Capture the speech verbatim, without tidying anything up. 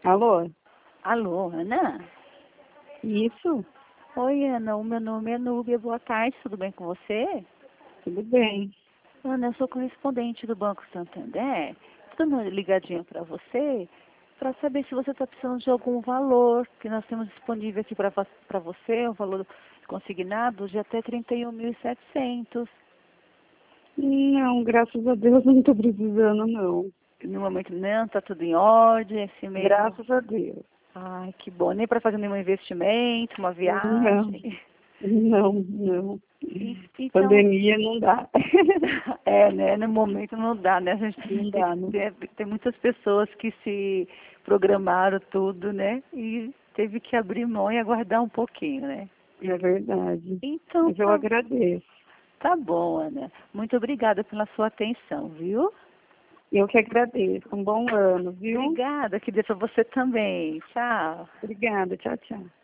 Alô? Alô, Ana? Isso? Oi, Ana, o meu nome é Núbia. Boa tarde, tudo bem com você? Tudo bem. Ana, eu sou correspondente do Banco Santander. Estou dando uma ligadinha para você para saber se você está precisando de algum valor que nós temos disponível aqui para você, um valor consignado de até trinta e um mil e setecentos. Não, graças a Deus não estou precisando, não. No momento não, está tudo em ordem, esse mês. Graças a Deus. Ai, que bom. Nem para fazer nenhum investimento, uma Não, viagem. não, não. E- Então, Pandemia não dá. é, né? No momento não dá, né? A gente Não dá, não. tem, tem muitas pessoas que se programaram tudo, né? E teve que abrir mão e aguardar um pouquinho, né? É verdade. Então, Mas eu tá, agradeço. tá bom, Ana. Muito obrigada pela sua atenção, viu? Eu que agradeço. Um bom ano, viu? Obrigada, que dê para você também. Tchau. Obrigada. Tchau, tchau.